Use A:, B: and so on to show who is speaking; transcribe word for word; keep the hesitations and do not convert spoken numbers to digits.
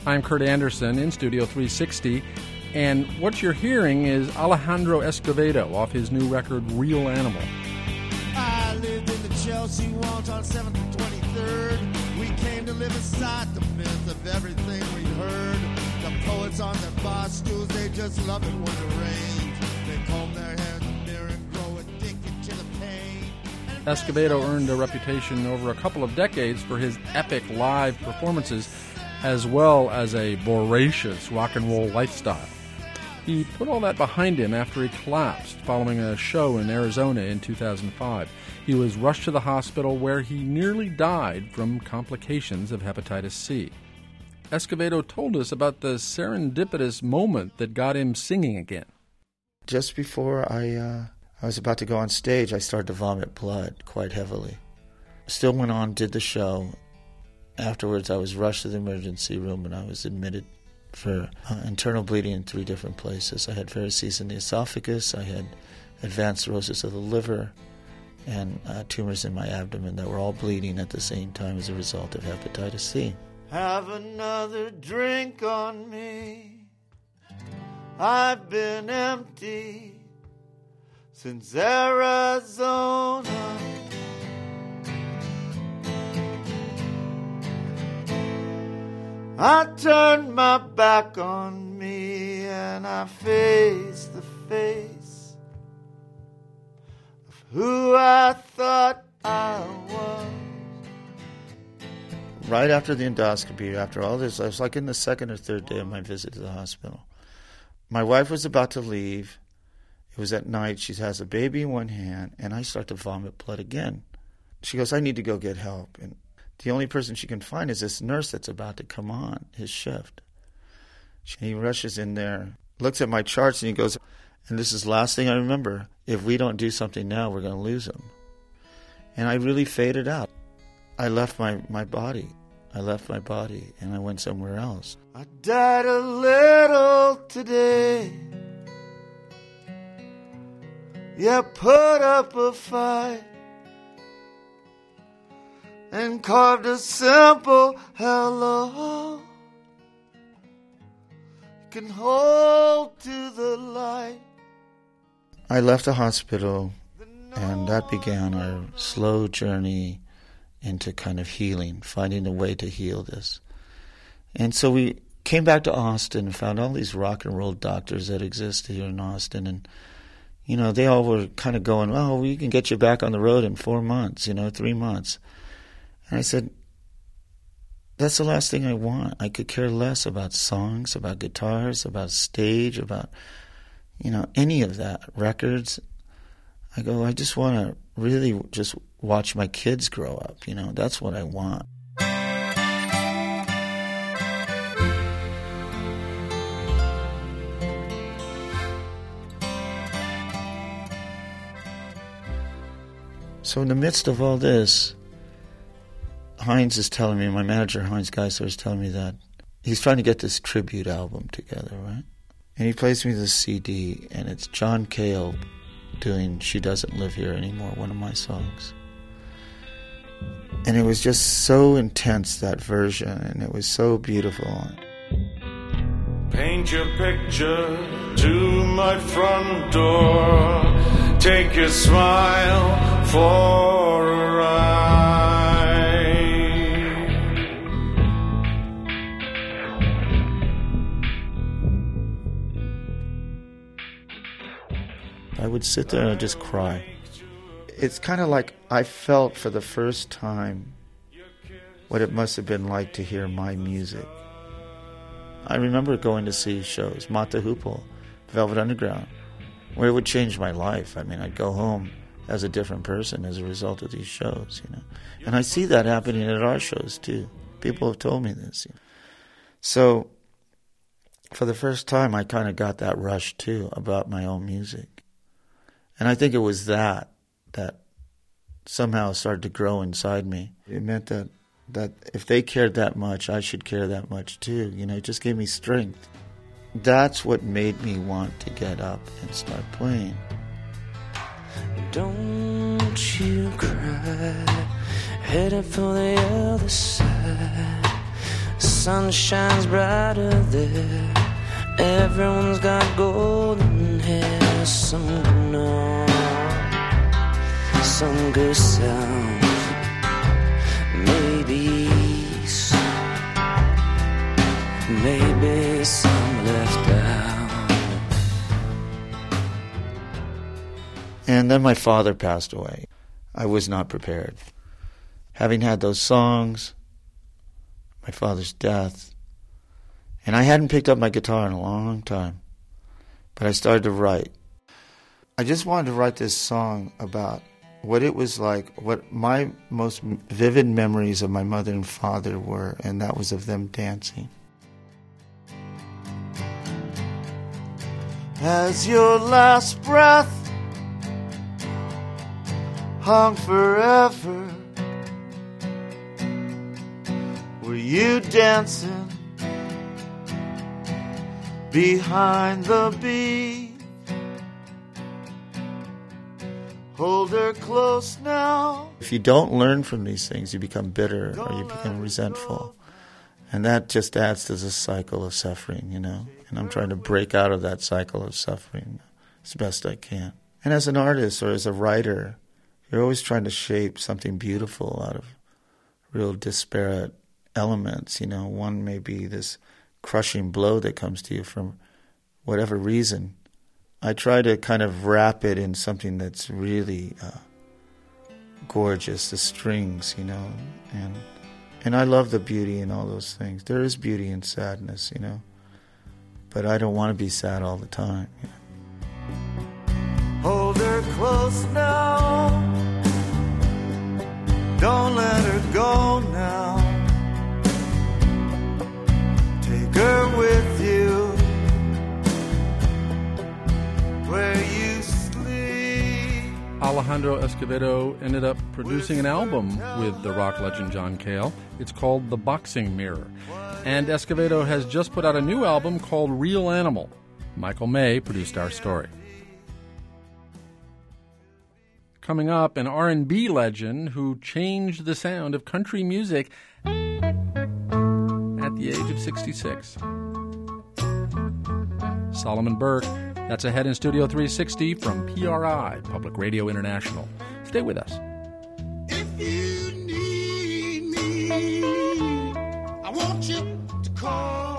A: I'm Kurt Anderson in Studio three sixty, and what you're hearing is Alejandro Escovedo off his new record, Real Animal.
B: I lived in the Chelsea Walls on seventh and twenty-third. We came to live aside the myth of everything we'd heard. The poets on their bar stools, they just love it when it rains. They comb their hair in the mirror and grow addicted to the pain.
A: Escovedo earned a reputation over a couple of decades for his epic live performances, as well as a voracious rock and roll lifestyle. He put all that behind him after he collapsed following a show in Arizona in two thousand five. He was rushed to the hospital where he nearly died from complications of hepatitis C. Escovedo told us about the serendipitous moment that got him singing again.
C: Just before I, uh, I was about to go on stage, I started to vomit blood quite heavily. Still went on, did the show. Afterwards, I was rushed to the emergency room and I was admitted for uh, internal bleeding in three different places. I had varices in the esophagus, I had advanced cirrhosis of the liver, and uh, tumors in my abdomen that were all bleeding at the same time as a result of hepatitis C.
B: Have another drink on me. I've been empty since Arizona. I turned my back on me and I faced the face of who I thought I was.
C: Right after the endoscopy, after all this, I was like in the second or third day of my visit to the hospital. My wife was about to leave. It was at night. She has a baby in one hand, and I start to vomit blood again. She goes, I need to go get help. And the only person she can find is this nurse that's about to come on his shift. He rushes in there, looks at my charts, and he goes, and this is the last thing I remember, if we don't do something now, we're going to lose him. And I really faded out. I left my, my body. I left my body, and I went somewhere else.
B: I died a little today. Yeah, put up a fight and carved a simple hello. You can hold to the light.
C: I left the hospital, and that began our slow journey into kind of healing, finding a way to heal this. And so we came back to Austin and found all these rock and roll doctors that exist here in Austin. And, you know, they all were kind of going, oh, we can get you back on the road in four months, you know, three months. And I said, that's the last thing I want. I could care less about songs, about guitars, about stage, about, you know, any of that, records. I go, I just want to really just watch my kids grow up, you know, that's what I want. So in the midst of all this, Hines is telling me, my manager, Hines Geisler, is telling me that he's trying to get this tribute album together, right? And he plays me this C D, and it's John Cale doing She Doesn't Live Here Anymore, one of my songs. And it was just so intense, that version, and it was so beautiful.
D: Paint your picture to my front door. Take your smile for a ride.
C: I would sit there and just cry. It's kind of like I felt for the first time what it must have been like to hear my music. I remember going to see shows, Mott the Hoople, Velvet Underground, where it would change my life. I mean, I'd go home as a different person as a result of these shows, you know. And I see that happening at our shows, too. People have told me this. You know. So, for the first time, I kind of got that rush, too, about my own music. And I think it was that that somehow started to grow inside me. It meant that that if they cared that much, I should care that much too. You know, it just gave me strength. That's what made me want to get up and start playing.
E: Don't you cry, headed for the other side. sun shines brighter there. Everyone's got golden hair. Some go north, some go south, maybe east, maybe some left out.
C: And then my father passed away. I was not prepared. Having had those songs, my father's death, and I hadn't picked up my guitar in a long time, but I started to write. I just wanted to write this song about what it was like, what my most vivid memories of my mother and father were, and that was of them dancing. As your last breath hung forever, were you dancing behind the beat? Hold her close now. If you don't learn from these things, you become bitter or you become resentful. And that just adds to the cycle of suffering, you know. And I'm trying to break out of that cycle of suffering as best I can. And as an artist or as a writer, you're always trying to shape something beautiful out of real disparate elements, you know. One may be this crushing blow that comes to you from whatever reason. I try to kind of wrap it in something that's really uh, gorgeous, the strings, you know, and and I love the beauty in all those things. There is beauty in sadness, you know, but I don't want to be sad all the time. You know? Hold her close now, don't let her go now, take her with you where you sleep.
A: Alejandro Escovedo ended up producing an album with the rock legend John Cale. It's called The Boxing Mirror. And Escovedo has just put out a new album called Real Animal. Michael May produced our story. Coming up, an R and B legend who changed the sound of country music at the age of sixty-six. Solomon Burke. That's ahead in Studio three sixty from P R I, Public Radio International. Stay with us.
B: If you need me, I want you to call.